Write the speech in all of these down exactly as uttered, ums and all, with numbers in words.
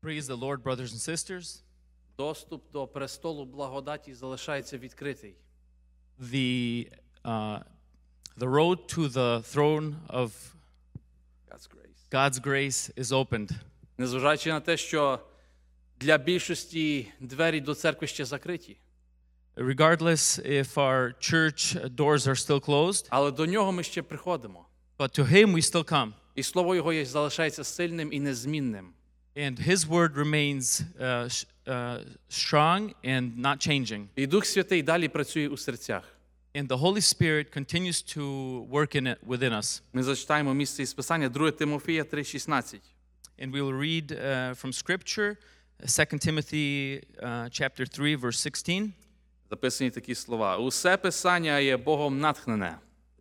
Praise the Lord, brothers and sisters. Доступ до престолу благодаті залишається відкритий. The, uh, the road to the throne of God's grace. God's grace is opened. Незважаючи на те, що для більшості двері до церкви ще закриті. Regardless if our church doors are still closed, Але до нього ми ще приходимо. but to Him we still come. І слово його є- залишається сильним і незмінним. And His word remains uh, sh- uh, strong and not changing. І Дух Святий далі працює у серцях. And the Holy Spirit continues to work in it within us. Ми зачитаємо місце із Писання Друге Тимофія три шістнадцять. And we will read uh, from Scripture, Second Timothy uh, chapter three, verse sixteen. Записані такі слова. Усе Писання є Богом натхнене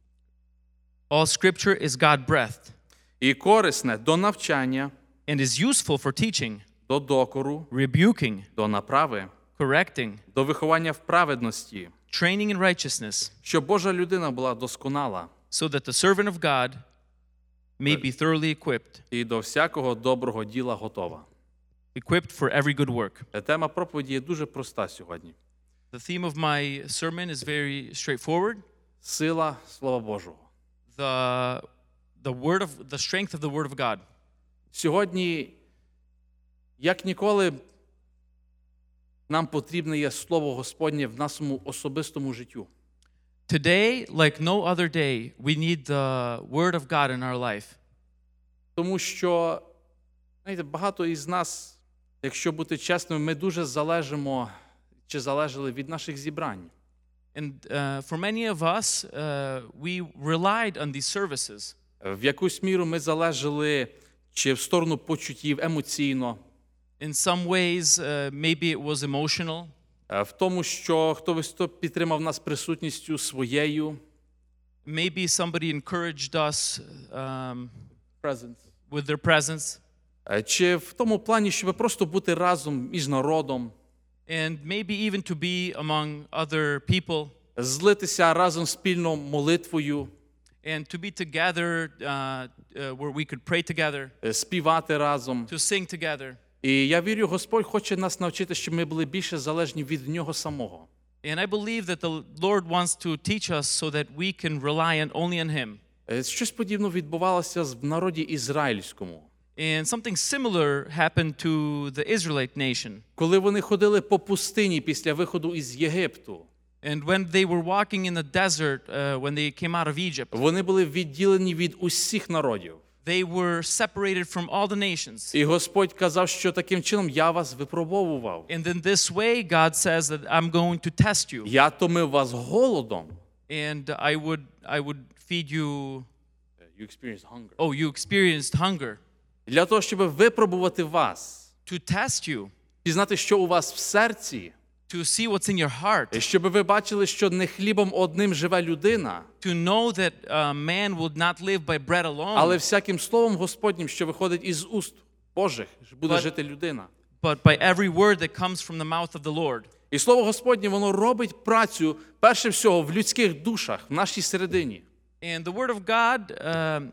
All Scripture is God-breathed і корисне до навчання, and is useful for teaching, до докору, rebuking, до направи, correcting, до виховання в праведності, training in righteousness, щоб Божа людина була досконала so that the servant of God may be thoroughly equipped, і до всякого доброго діла готова. equipped for every good work. Тема проповіді є дуже проста сьогодні. The theme of my sermon is very straightforward. Сила Слова Божого. The, the word of the strength of the word of God. Сьогодні, як ніколи, нам потрібне є Слово Господнє в нашому особистому життю. Today, like no other day, we need the word of God in our life. Тому що, знаєте, багато із нас, якщо бути чесними, ми дуже залежимо чи залежали від наших зібрань. And uh, for many of us, uh, we relied on these services. В якусь міру ми залежали чи в сторону почуттів, емоційно, In some ways, uh, maybe it was emotional. е, в тому, що хтось хто підтримав нас присутністю своєю. Maybe somebody encouraged us um, Presence. with their presence. Е, Чи в тому плані, щоб просто бути разом між народом, And maybe even to be among other people. злитися разом спільно молитвою, And to be together uh, uh, where we could pray together, е, співати разом. to sing together. І я вірю, Господь хоче нас навчити, щоб ми були більше залежні від Нього самого. And I believe that the Lord wants to teach us so that we can rely on only on Him. Е, Щось подібне відбувалося в народі ізраїльському. And something similar happened to the Israelite nation. Коли вони ходили по пустині після виходу із Єгипту, And when they were walking in the desert, uh, when they came out of Egypt, вони були відділені від усіх народів. they were separated from all the nations. І Господь казав, що таким чином я вас випробовував. And in this way, God says that I'm going to test you. Я томив вас голодом. And I would, I would feed you. You experienced hunger. Oh, you experienced hunger. Для того, щоб випробувати вас, To test you, пізнати, що у вас в серці, to see what's in your heart, і щоб ви бачили, що не хлібом одним живе людина, to know that uh, man will not live by bread alone, але всяким словом Господнім, що виходить із уст Божих, буде But- жити людина. but by every word that comes from the mouth of the Lord. І Слово Господнє, воно робить працю, перше всього, в людських душах, в нашій середині. And the word of God um,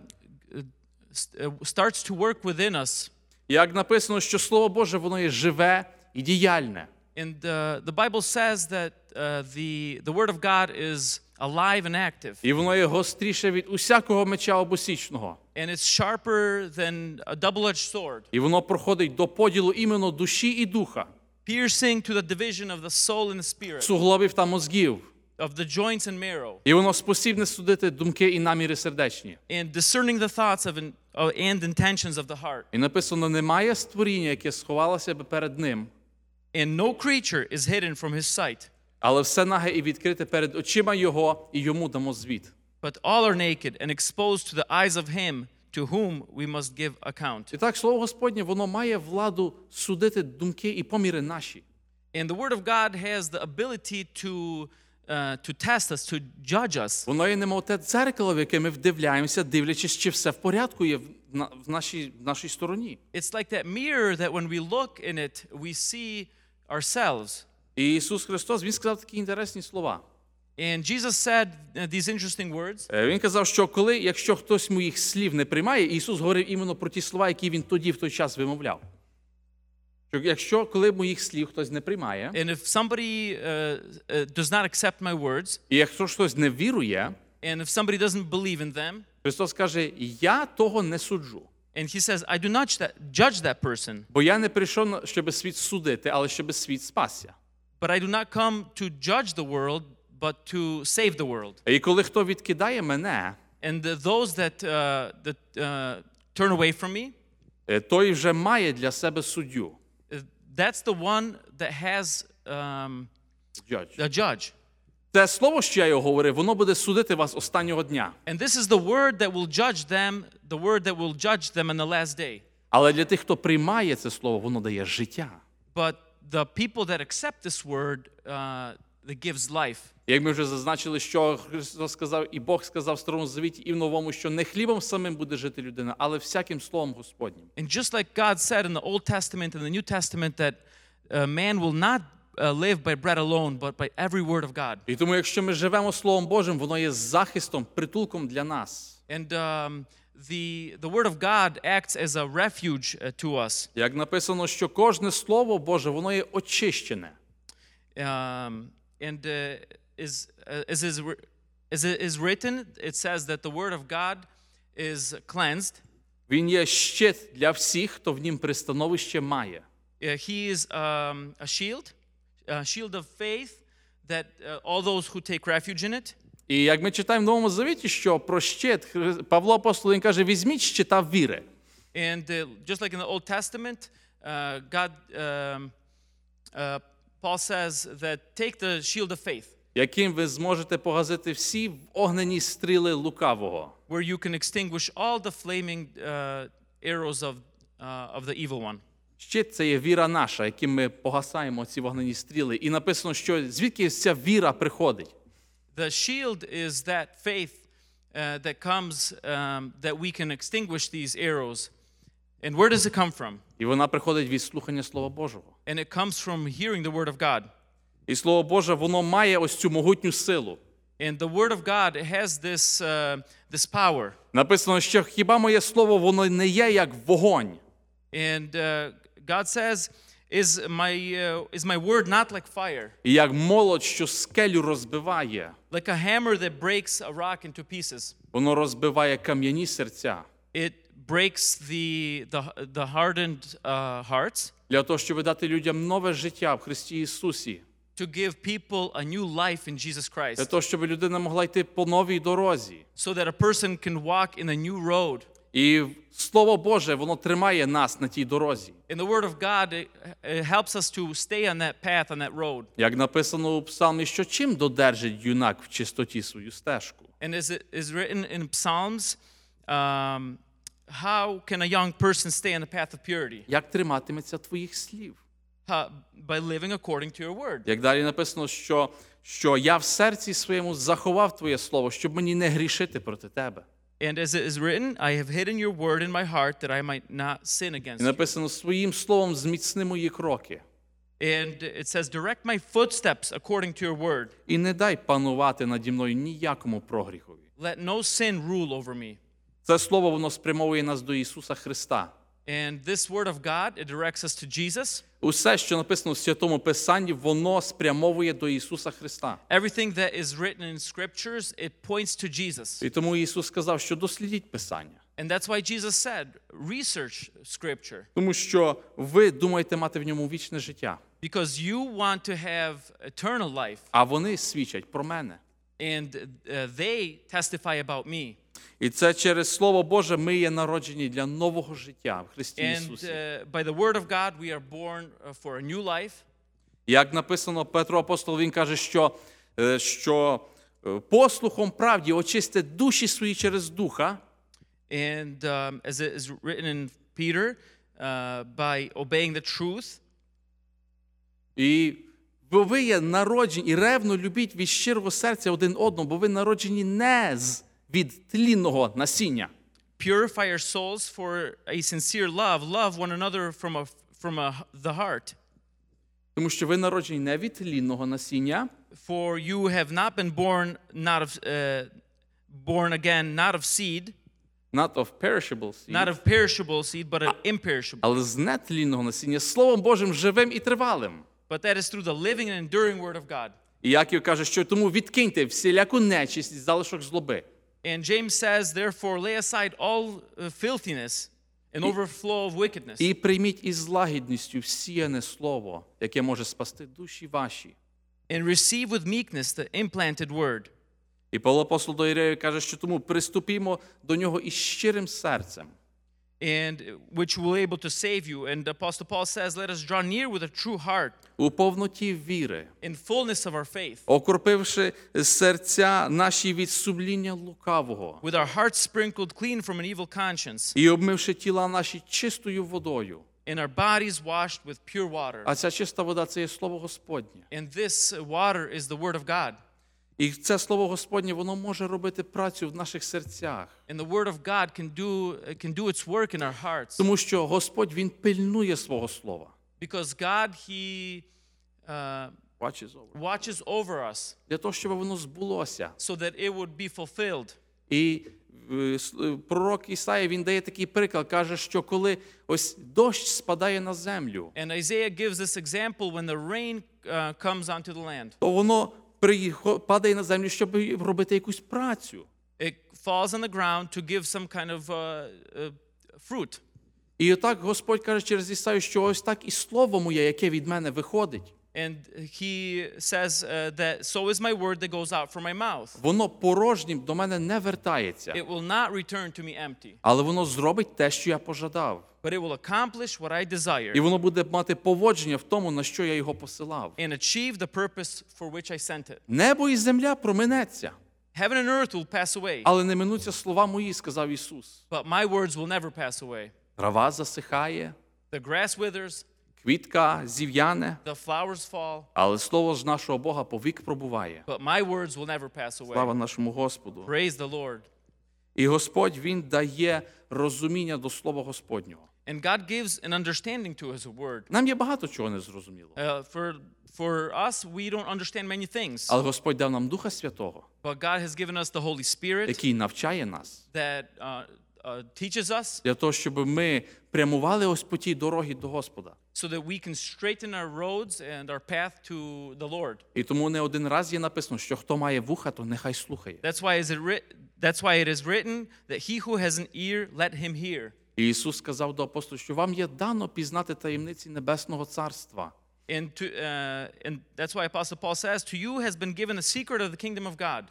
st- uh, starts to work within us. Як написано, що Слово Боже, воно є живе і діяльне. And uh, the Bible says that uh, the, the word of God is alive and active. І воно є гостріше від усякого меча обосічного. And it's sharper than a double-edged sword, І воно проходить до поділу іменно душі і духа, piercing to the division of the soul and the spirit, суглобів та мозгів. of the joints and marrow, І воно спосібне судити думки і наміри сердечні. and discerning the thoughts of an, uh, and intentions of the heart. І написано, немає створіння, яке сховалося би перед ним, And no creature is hidden from his sight, але все наге і відкрите перед очима Його, і Йому дамо звіт. but all are naked and exposed to the eyes of him to whom we must give account. І так, Слово Господнє, воно має владу судити думки і поміри наші. And the word of God has the ability to uh, to test us, to judge us. Воно є немов те дзеркало, в яке ми вдивляємося, дивлячись, чи все в порядку є в, на, в, нашій, в нашій стороні. It's like that mirror that when we look in it, we see ourselves. І Ісус Христос, Він сказав такі інтересні слова. And Jesus said uh, these interesting words. Е, Він казав, що коли, якщо хтось моїх слів не приймає, Ісус говорив іменно про ті слова, які Він тоді, в той час вимовляв. Що якщо, коли моїх слів хтось не приймає, And if somebody uh, uh, does not accept my words, і якщо хтось не вірує, and if somebody doesn't believe in them, Христос каже, я того не суджу. and he says, I do not that, judge that person, Бо я не прийшов, щоб світ судити, але щоб світ спасся. but I do not come to judge the world, but to save the world. І коли хто відкидає мене, And the, those that, uh, that uh, turn away from me, е, той вже має для себе суддю. uh, that's the one that has um, Judge. a judge. Те слово, що я його говорив, воно буде судити вас останнього дня. And this is the word that will judge them, the word that will judge them in the last day. Але для тих, хто приймає це слово, воно дає життя. But the people that accept this word, uh, that gives life. Як ми вже зазначили, що Христос сказав, і Бог сказав в Старому Завіті і в Новому, що не хлібом самим буде жити людина, але всяким словом Господнім. And just like God said in the Old Testament and the New Testament that uh, man will not uh, live by bread alone, but by every word of God. І тому, якщо ми живемо Словом Божим, воно є захистом, притулком для нас. And um, the, the word of God acts as a refuge uh, to us. Як написано, що кожне Слово Боже, воно є очищене. Um, and uh, is, uh, as, is, as it is written, it says that the word of God is cleansed. Він є щит для всіх, хто в нім пристановище має. Uh, he is um, a shield, a shield of faith that uh, all those who take refuge in it. І як ми читаємо в Новому Завіті, що про щит, Павло Апостол, він каже, візьміть щита віри. And uh, just like in the Old Testament, uh, God, um, uh, Paul says that take the shield of faith, яким ви зможете погасити всі огнені стріли лукавого. where you can extinguish all the flaming uh, arrows of, uh, of the evil one. Щит – це є віра наша, яким ми погасаємо ці вогнені стріли. І написано, що звідки ця віра приходить? The shield is that faith uh, that comes, um, that we can extinguish these arrows. And where does it come from? І вона приходить від слухання Слова Божого. And it comes from hearing the word of God. І Слово Боже, воно має ось цю могутню силу. And the word of God has this, uh, this power. Написано, що хіба моє слово, воно не є як вогонь. And uh, God says, is my, uh, is my word not like fire? І як молот, що скелю розбиває. Like a hammer that breaks a rock into pieces. Воно розбиває кам'яні серця. It breaks the, the, the hardened uh, hearts Для того, щоб дати людям нове життя в Христі Ісусі. to give people a new life in Jesus Для Christ. того, щоб людина могла йти по новій дорозі. So that a person can walk in a new road. І Слово Боже, воно тримає нас на тій дорозі. And the word of God, it, it helps us to stay on that path, on that road. Як написано у Псалмі, що чим додержить юнак в чистоті свою стежку? And as it is written in Psalms, um, how can a young person stay on the path of purity? Як триматиметься твоїх слів? How, by living according to your word. Як далі написано, що, що я в серці своєму заховав твоє слово, щоб мені не грішити проти тебе. And as it is written, I have hidden your word in my heart that I might not sin against І you. написано, своїм словом зміцни мої кроки. And it says, direct my footsteps according to your word. І не дай панувати наді мною ніякому прогріхові. Let no sin rule over me. Це слово, воно спрямовує нас до Ісуса Христа. And this word of God, it directs us to Jesus. Усе, що написано в Святому Писанні, воно спрямовує до Ісуса Христа. Everything that is written in scriptures, it points to Jesus. І тому Ісус сказав, що дослідіть Писання. And that's why Jesus said, research scripture. Тому що ви думаєте мати в ньому вічне життя. Because you want to have eternal life. А вони свідчать про мене. And uh, they testify about me. І це через Слово Боже ми є народжені для нового життя в Христі And Ісусі. uh, by the word of God, we are born uh, for a new life. Як написано, Петро Апостол, він каже, що, е, що е, послухом правді очистять душі свої через Духа. And um, as it is written in Peter, uh, by obeying the truth. І бо ви є народжені, і ревно любіть від щирого серця один одного, бо ви народжені не з від тлінного насіння. Purify your souls for a sincere love. Love one another from, a, from a, the heart. Тому що ви народжені не від тлінного насіння, For you have not been born, not of, uh, born again, not of seed, not of perishable seed, not of perishable seed, but of imperishable. але з нетлінного насіння, Словом Божим живим і тривалим. But that is through the living and enduring word of God. І Яків каже, що тому відкиньте всіляку нечисть і залишок злоби. And James says, therefore, lay aside all uh, filthiness and overflow of wickedness. І прийміть із лагідністю всіяне слово, яке може спасти душі ваші. And receive with meekness the implanted word. І Павло апостол до Євреїв каже, що тому приступімо до нього із щирим серцем. And which will able to save you. And Apostle Paul says, let us draw near with a true heart, У повноті віри, in fullness of our faith, окропивши серця наші від сумління лукавого, with our hearts sprinkled clean from an evil conscience, і обмивши тіла наші чистою водою. and our bodies washed with pure water. А ця чиста вода – це є Слово Господнє. And this water is the word of God. І це Слово Господнє, воно може робити працю в наших серцях. And the word of God can do can do its work in our hearts. Тому що Господь, Він пильнує свого Слова. Because God, He uh, Watches over. watches over us Для того, щоб воно збулося. so that it would be fulfilled. І е, с- е, пророк Ісая, він дає такий приклад, каже, що коли ось дощ спадає на землю, And Isaiah gives this example when the rain uh, comes onto the land. то воно приїхо- падає на землю, щоб робити якусь працю. It falls on the ground to give some kind of uh, uh, fruit. І отак Господь каже через Ісаю, що ось так і слово моє, яке від мене виходить, And he says uh, that, so is my word that goes out from my mouth. воно порожнім до мене не вертається, It will not return to me empty, але воно зробить те, що я пожадав. but it will accomplish what I desire І воно буде мати поводження в тому, на що я його посилав. and achieve the purpose for which I sent it. Небо і земля проминеться, Heaven and earth will pass away, але не минуться слова мої, сказав Ісус. but my words will never pass away. Трава засихає, The grass withers, квітка зів'яне, the flowers fall, але слово ж нашого Бога повік пробуває. but my words will never pass away. Слава нашому Господу. Praise the Lord. І Господь, Він дає розуміння до Слова Господнього. And God gives an understanding to His word. Нам є багато чого незрозуміло. Uh, for, for us, we don't understand many things, Але Господь дав нам Духа Святого, but God has given us the Holy Spirit який навчає нас, that uh, uh, teaches us для того, щоб ми прямували ось по тій дорогі до Господа. so that we can straighten our roads and our path to the Lord. І тому не один раз є написано, що хто має вуха, то нехай слухає. That's why is it writ- That's why it is written that he who has an ear, let him hear. І Ісус сказав до апостолів, що вам є дано пізнати таємниці Небесного Царства. And to uh, and that's why Apostle Paul says, to you has been given a secret of the kingdom of God.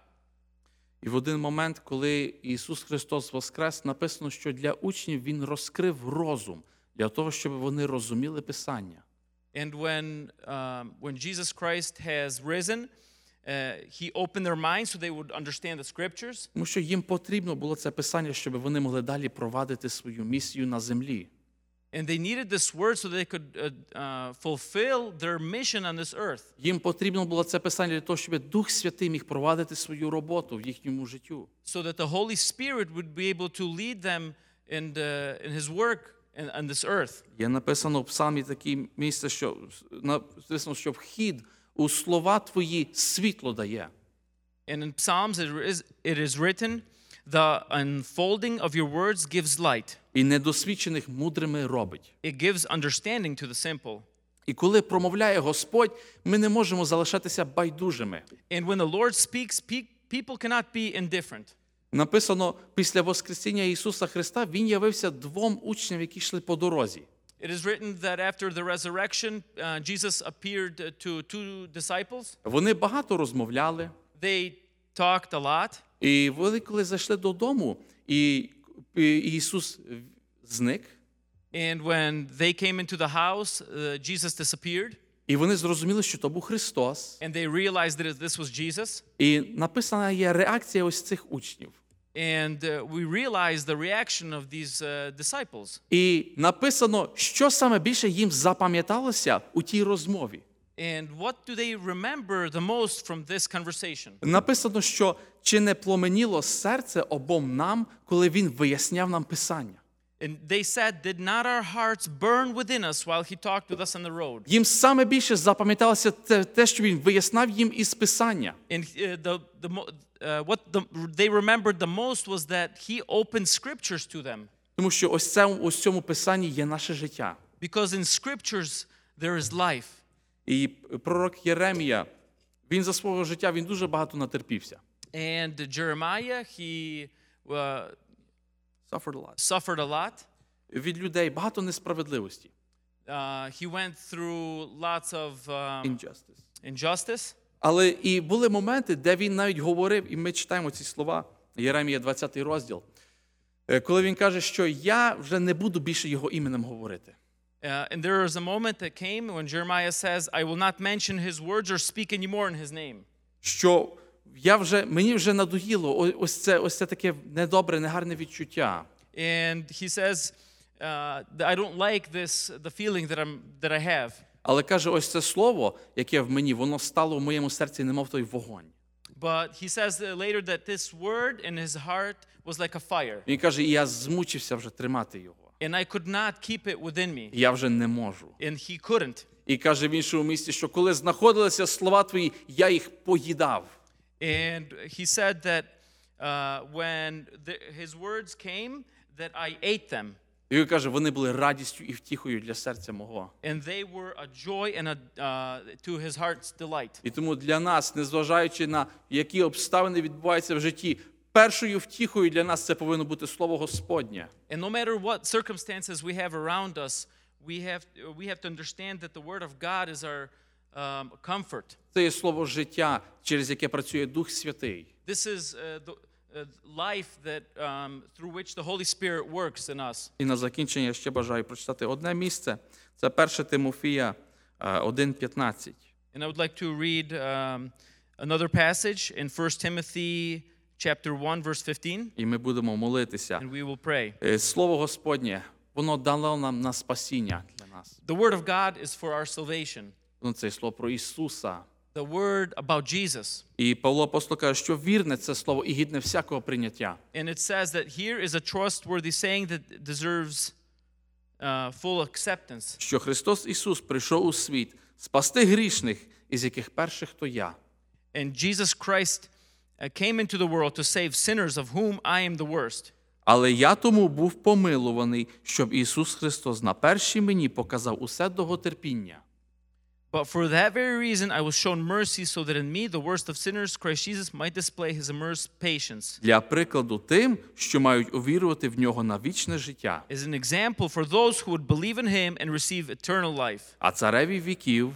І в один момент, коли Ісус Христос воскрес, написано, що для учнів Він розкрив розум, для того, щоб вони розуміли Писання. And when um, when Jesus Christ has risen, uh, he opened their minds so they would understand the scriptures. Тому що їм потрібно було це Писання, щоб вони могли далі провадити свою місію на землі. And they needed this word so they could uh, uh, fulfill their mission on this earth. Їм потрібно було це Писання для того, щоб Дух Святий міг провадити свою роботу в їхньому життю. So that the Holy Spirit would be able to lead them in, the, in his work in, on this earth. Є написано в Псалмі таке місце, що написано, що вхід у слова твої світло дає. And in Psalms it is, it is written, the unfolding of your words gives light. І недосвідчених мудрими робить. It gives understanding to the simple. І коли промовляє Господь, ми не можемо залишатися байдужими. And when the Lord speaks, pe- people cannot be indifferent. Написано, після Воскресіння Ісуса Христа Він явився двом учням, які йшли по дорозі. It is written that after the resurrection, uh, Jesus appeared uh, to two disciples. Вони багато розмовляли. They talked a lot. І вони, коли зайшли додому, і і Ісус зник, And when they came into the house, uh, Jesus disappeared. і вони зрозуміли, що то був Христос. And they realized that this was Jesus. І написана є реакція ось цих учнів. And uh, we realized the reaction of these uh, disciples. І написано, що саме більше їм запам'яталося у тій розмові. And what do they remember the most from this conversation? Написано, що чи не пломеніло серце обом нам, коли він виясняв нам Писання. And they said, did not our hearts burn within us while he talked with us on the road? Їм саме більше запам'яталося те, те, що він виясняв їм із Писання. And uh, the, the, mo- uh, what the, they remembered the most was that he opened scriptures to them. Тому що ось це ось в цьому писанні є наше життя. Because in scriptures there is life. І пророк Єремія, він за свого життя, він дуже багато натерпівся. And Jeremiah, he uh, Suffered a lot. suffered a lot. Від людей багато несправедливості. Uh, he went through lots of um, Injustice. injustice. Але і були моменти, де він навіть говорив, і ми читаємо ці слова, Єремія двадцятий розділ, коли він каже, що я вже не буду більше його іменем говорити. Uh, and there was a moment that came when Jeremiah says, I will not mention his words or speak anymore in his name. Що я вже, мені вже надоїло ось це, ось це таке недобре, негарне відчуття. And he says, uh, I don't like this, the feeling that, I'm, that I have. Але каже, ось це слово, яке в мені, воно стало в моєму серці, немов той вогонь. But he says later that this word in his heart was like a fire. Він каже, і я змучився вже тримати його. And I could not keep it within me. Я вже не можу. And he couldn't. І каже в іншому місці, що коли знаходилися слова твої, я їх поїдав. And he said that uh, when the, his words came, that I ate them. І він каже, вони були радістю і втіхою для серця мого. And they were a joy and a, uh, to his heart's delight. І тому для нас, незважаючи на які обставини відбуваються в житті, першою втіхою для нас це повинно бути слово Господнє. And no matter what circumstances we have around us, we have we have to understand that the word of God is our um, comfort. Це є слово життя, через яке працює Дух Святий. This is uh, the uh, life that um, through which the Holy Spirit works in us. І на закінчення я ще бажаю прочитати одне місце. Це перше Тимофія один п'ятнадцять. And I would like to read um, another passage in First Timothy chapter one verse fifteen. І ми будемо молитися. And we will pray. Слово Господнє, воно дало нам на спасіння для нас. The word of God is for our salvation. Ну, це слово про Ісуса. The word about Jesus. І Павло апостол каже, що вірне це слово і гідне всякого прийняття. And it says that here is a trustworthy saying that deserves uh, full acceptance. Що Христос Ісус прийшов у світ спасти грішних, із яких перших то я. And Jesus Christ uh, came into the world to save sinners, of whom I am the worst. Але я тому був помилуваний, щоб Ісус Христос на першій мені показав усе довготерпіння. But for that very reason I was shown mercy, so that in me, the worst of sinners, Christ Jesus might display his immense patience. Для прикладу тим, що мають увірувати в нього на вічне життя. Is an example for those who would believe in him and receive eternal life. А цареві віків,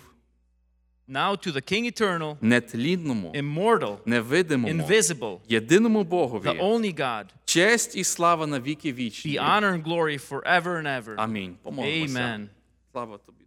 Now to the King eternal, нетлінному, immortal, невидимому, invisible, єдиному the Богові, only God, честь і слава на віки be вічні. honor and glory forever and ever. Амінь. Помолимося. Amen. Слава тобі.